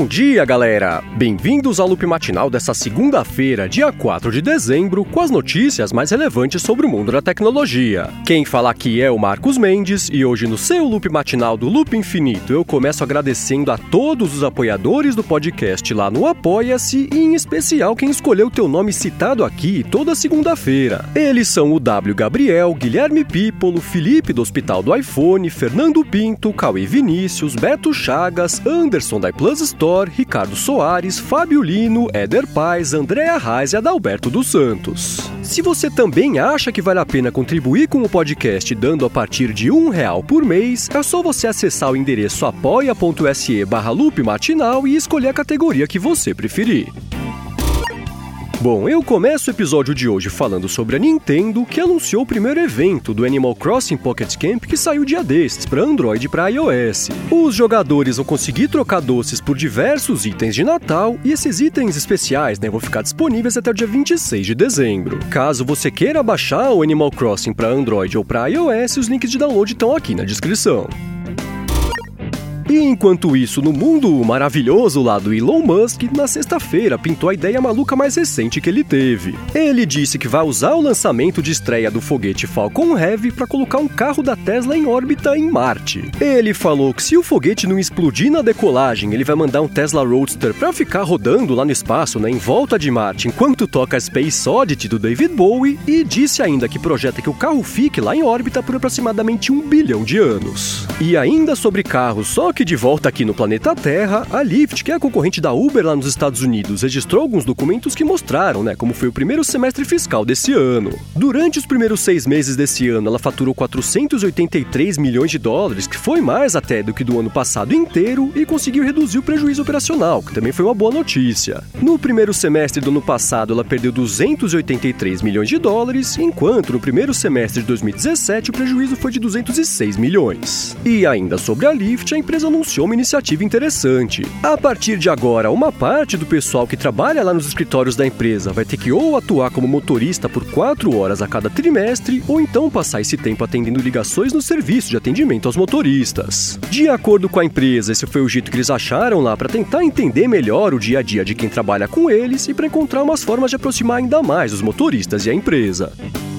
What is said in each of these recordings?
Bom dia, galera! Bem-vindos ao Loop Matinal dessa segunda-feira, dia 4 de dezembro, com as notícias mais relevantes sobre o mundo da tecnologia. Quem fala aqui é o Marcos Mendes, e hoje no seu Loop Matinal do Loop Infinito eu começo agradecendo a todos os apoiadores do podcast lá no Apoia-se, e em especial quem escolheu o teu nome citado aqui toda segunda-feira. Eles são o W. Gabriel, Guilherme Pípolo, Felipe do Hospital do iPhone, Fernando Pinto, Cauê Vinícius, Beto Chagas, Anderson da Plus Store, Ricardo Soares, Fábio Lino, Éder Paz, Andréa Reis e Adalberto dos Santos. Se você também acha que vale a pena contribuir com o podcast dando a partir de R$1 por mês, é só você acessar o endereço apoia.se/loopmatinal e escolher a categoria que você preferir. Bom, eu começo o episódio de hoje falando sobre a Nintendo, que anunciou o primeiro evento do Animal Crossing Pocket Camp que saiu dia desses, para Android e para iOS. Os jogadores vão conseguir trocar doces por diversos itens de Natal, e esses itens especiais vão ficar disponíveis até o dia 26 de dezembro. Caso você queira baixar o Animal Crossing para Android ou para iOS, os links de download estão aqui na descrição. E enquanto isso, no mundo maravilhoso lá do Elon Musk, na sexta-feira pintou a ideia maluca mais recente que ele teve. Ele disse que vai usar o lançamento de estreia do foguete Falcon Heavy para colocar um carro da Tesla em órbita em Marte. Ele falou que se o foguete não explodir na decolagem, ele vai mandar um Tesla Roadster para ficar rodando lá no espaço, em volta de Marte, enquanto toca Space Oddity do David Bowie, e disse ainda que projeta que o carro fique lá em órbita por aproximadamente 1 bilhão de anos. E ainda sobre carros, só que de volta aqui no planeta Terra, a Lyft, que é a concorrente da Uber lá nos Estados Unidos, registrou alguns documentos que mostraram, como foi o primeiro semestre fiscal desse ano. Durante os primeiros 6 meses desse ano, ela faturou $483 milhões, que foi mais até do que do ano passado inteiro, e conseguiu reduzir o prejuízo operacional, que também foi uma boa notícia. No primeiro semestre do ano passado, ela perdeu $283 milhões, enquanto no primeiro semestre de 2017 o prejuízo foi de 206 milhões. E ainda sobre a Lyft, a empresa anunciou uma iniciativa interessante. A partir de agora, uma parte do pessoal que trabalha lá nos escritórios da empresa vai ter que ou atuar como motorista por 4 horas a cada trimestre, ou então passar esse tempo atendendo ligações no serviço de atendimento aos motoristas. De acordo com a empresa, esse foi o jeito que eles acharam lá para tentar entender melhor o dia a dia de quem trabalha com eles e para encontrar umas formas de aproximar ainda mais os motoristas e a empresa.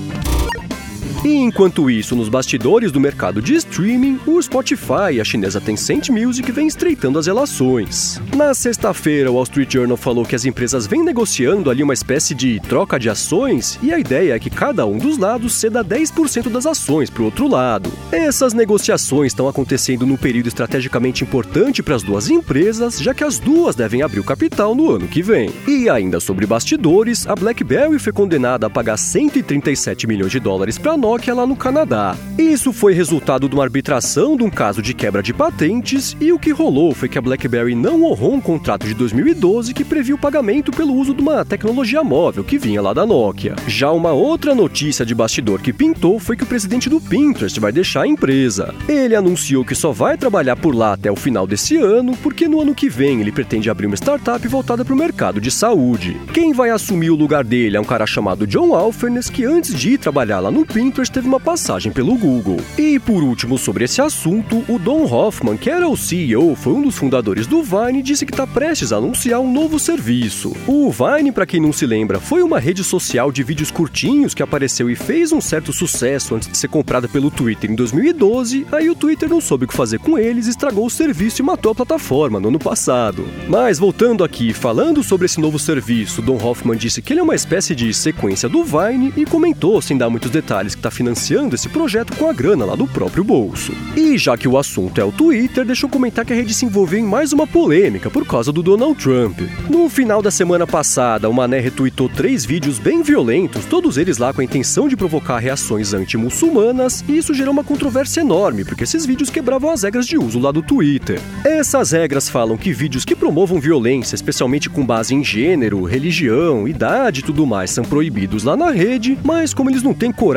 E enquanto isso, nos bastidores do mercado de streaming, o Spotify e a chinesa Tencent Music vêm estreitando as relações. Na sexta-feira, o Wall Street Journal falou que as empresas vêm negociando ali uma espécie de troca de ações, e a ideia é que cada um dos lados ceda 10% das ações para o outro lado. Essas negociações estão acontecendo num período estrategicamente importante para as duas empresas, já que as duas devem abrir o capital no ano que vem. E ainda sobre bastidores, a BlackBerry foi condenada a pagar $137 milhões para a Nokia lá no Canadá. Isso foi resultado de uma arbitração de um caso de quebra de patentes, e o que rolou foi que a BlackBerry não honrou um contrato de 2012 que previa o pagamento pelo uso de uma tecnologia móvel que vinha lá da Nokia. Já uma outra notícia de bastidor que pintou foi que o presidente do Pinterest vai deixar a empresa. Ele anunciou que só vai trabalhar por lá até o final desse ano, porque no ano que vem ele pretende abrir uma startup voltada para o mercado de saúde. Quem vai assumir o lugar dele é um cara chamado John Alferness, que antes de ir trabalhar lá no Pinterest teve uma passagem pelo Google. E por último, sobre esse assunto, o Don Hoffman, que era o CEO, foi um dos fundadores do Vine, disse que está prestes a anunciar um novo serviço. O Vine, para quem não se lembra, foi uma rede social de vídeos curtinhos que apareceu e fez um certo sucesso antes de ser comprada pelo Twitter em 2012, aí o Twitter não soube o que fazer com eles, estragou o serviço e matou a plataforma no ano passado. Mas voltando aqui, falando sobre esse novo serviço, Don Hoffman disse que ele é uma espécie de sequência do Vine e comentou, sem dar muitos detalhes, que está financiando esse projeto com a grana lá do próprio bolso. E já que o assunto é o Twitter, deixa eu comentar que a rede se envolveu em mais uma polêmica por causa do Donald Trump. No final da semana passada, o Mané retweetou 3 vídeos bem violentos, todos eles lá com a intenção de provocar reações anti-muçulmanas, e isso gerou uma controvérsia enorme, porque esses vídeos quebravam as regras de uso lá do Twitter. Essas regras falam que vídeos que promovam violência, especialmente com base em gênero, religião, idade e tudo mais, são proibidos lá na rede, mas como eles não têm coragem de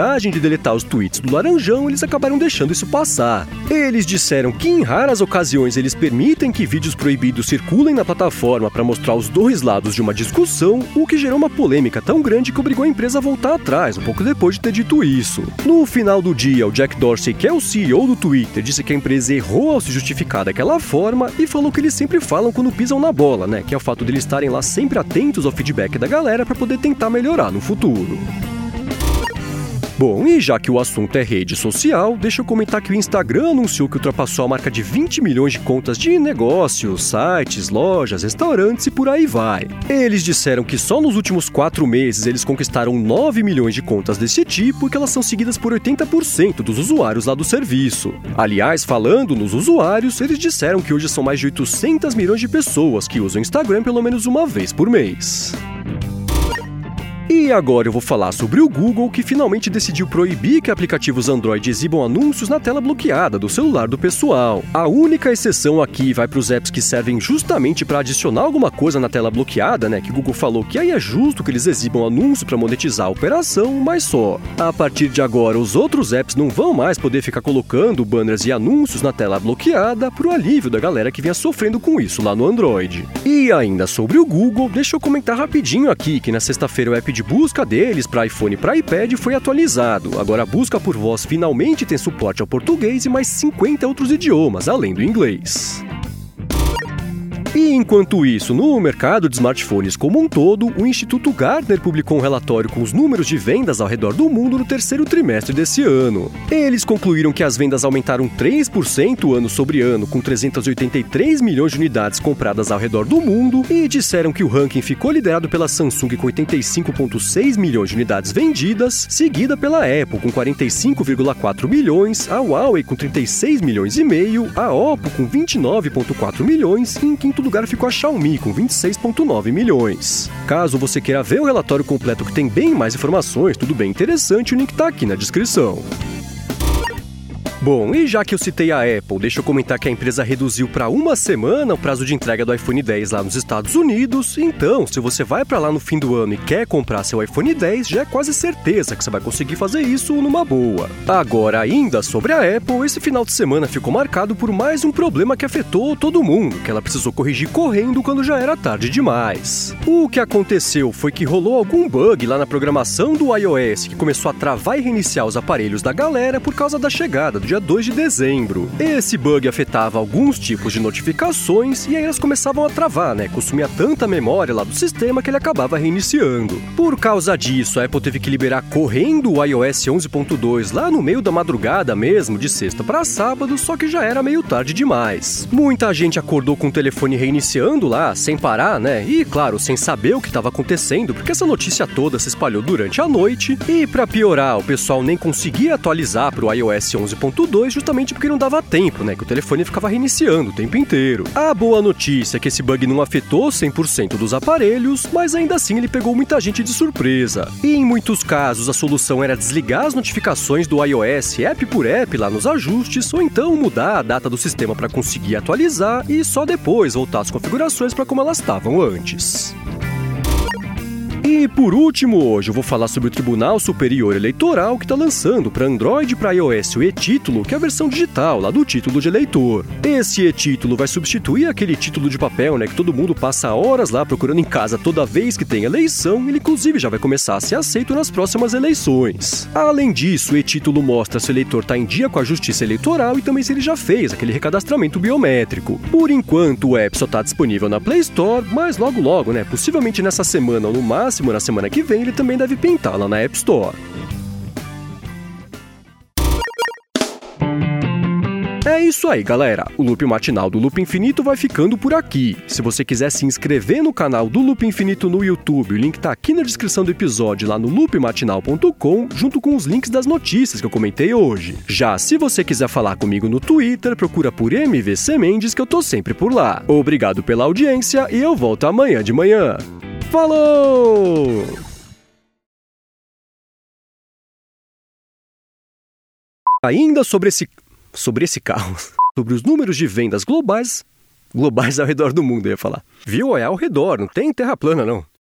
deletar os tweets do Laranjão, eles acabaram deixando isso passar. Eles disseram que em raras ocasiões eles permitem que vídeos proibidos circulem na plataforma para mostrar os dois lados de uma discussão, o que gerou uma polêmica tão grande que obrigou a empresa a voltar atrás, um pouco depois de ter dito isso. No final do dia, o Jack Dorsey, que é o CEO do Twitter, disse que a empresa errou ao se justificar daquela forma e falou que eles sempre falam quando pisam na bola, né? Que é o fato de eles estarem lá sempre atentos ao feedback da galera para poder tentar melhorar no futuro. Bom, e já que o assunto é rede social, deixa eu comentar que o Instagram anunciou que ultrapassou a marca de 20 milhões de contas de negócios, sites, lojas, restaurantes e por aí vai. Eles disseram que só nos últimos 4 meses eles conquistaram 9 milhões de contas desse tipo e que elas são seguidas por 80% dos usuários lá do serviço. Aliás, falando nos usuários, eles disseram que hoje são mais de 800 milhões de pessoas que usam o Instagram pelo menos uma vez por mês. E agora eu vou falar sobre o Google, que finalmente decidiu proibir que aplicativos Android exibam anúncios na tela bloqueada do celular do pessoal. A única exceção aqui vai para os apps que servem justamente para adicionar alguma coisa na tela bloqueada, né? Que o Google falou que aí é justo que eles exibam anúncio para monetizar a operação, mas só. A partir de agora, os outros apps não vão mais poder ficar colocando banners e anúncios na tela bloqueada pro alívio da galera que vinha sofrendo com isso lá no Android. E ainda sobre o Google, deixa eu comentar rapidinho aqui que na sexta-feira o app de busca deles para iPhone e para iPad foi atualizado. Agora a busca por voz finalmente tem suporte ao português e mais 50 outros idiomas, além do inglês. E enquanto isso, no mercado de smartphones como um todo, o Instituto Gartner publicou um relatório com os números de vendas ao redor do mundo no terceiro trimestre desse ano. Eles concluíram que as vendas aumentaram 3% ano sobre ano, com 383 milhões de unidades compradas ao redor do mundo, e disseram que o ranking ficou liderado pela Samsung com 85,6 milhões de unidades vendidas, seguida pela Apple com 45,4 milhões, a Huawei com 36 milhões e meio, a Oppo com 29,4 milhões e em quinto lugar ficou a Xiaomi com 26,9 milhões. Caso você queira ver o relatório completo que tem bem mais informações, tudo bem interessante, o link tá aqui na descrição. Bom, e já que eu citei a Apple, deixa eu comentar que a empresa reduziu para uma semana o prazo de entrega do iPhone X lá nos Estados Unidos. Então, se você vai para lá no fim do ano e quer comprar seu iPhone X, já é quase certeza que você vai conseguir fazer isso numa boa. Agora, ainda sobre a Apple, esse final de semana ficou marcado por mais um problema que afetou todo mundo, que ela precisou corrigir correndo quando já era tarde demais. O que aconteceu foi que rolou algum bug lá na programação do iOS que começou a travar e reiniciar os aparelhos da galera por causa da chegada do dia 2 de dezembro. Esse bug afetava alguns tipos de notificações e aí elas começavam a travar, né? Consumia tanta memória lá do sistema que ele acabava reiniciando. Por causa disso, a Apple teve que liberar correndo o iOS 11.2 lá no meio da madrugada mesmo, de sexta para sábado, só que já era meio tarde demais. Muita gente acordou com o telefone reiniciando lá, sem parar, né? E, claro, sem saber o que estava acontecendo, porque essa notícia toda se espalhou durante a noite. E, para piorar, o pessoal nem conseguia atualizar para o iOS 11.2 justamente porque não dava tempo, né? Que o telefone ficava reiniciando o tempo inteiro. A boa notícia é que esse bug não afetou 100% dos aparelhos, mas ainda assim ele pegou muita gente de surpresa. E em muitos casos a solução era desligar as notificações do iOS app por app lá nos ajustes, ou então mudar a data do sistema para conseguir atualizar e só depois voltar às configurações para como elas estavam antes. E por último, hoje eu vou falar sobre o Tribunal Superior Eleitoral que está lançando para Android e para iOS o e-título, que é a versão digital lá do título de eleitor. Esse e-título vai substituir aquele título de papel, né, que todo mundo passa horas lá procurando em casa toda vez que tem eleição, e ele inclusive já vai começar a ser aceito nas próximas eleições. Além disso, o e-título mostra se o eleitor está em dia com a Justiça Eleitoral e também se ele já fez aquele recadastramento biométrico. Por enquanto, o app só está disponível na Play Store, mas logo, né, possivelmente nessa semana ou no máximo na semana que vem, ele também deve pintar lá na App Store. É isso aí, galera. O Loop Matinal do Loop Infinito vai ficando por aqui. Se você quiser se inscrever no canal do Loop Infinito no YouTube, o link tá aqui na descrição do episódio lá no loopmatinal.com, junto com os links das notícias que eu comentei hoje. Já se você quiser falar comigo no Twitter, procura por MVC Mendes, que eu tô sempre por lá. Obrigado pela audiência e eu volto amanhã de manhã. Falou! Ainda sobre esse carro, sobre os números de vendas globais ao redor do mundo, eu ia falar. Viu? É ao redor, não tem terra plana, não.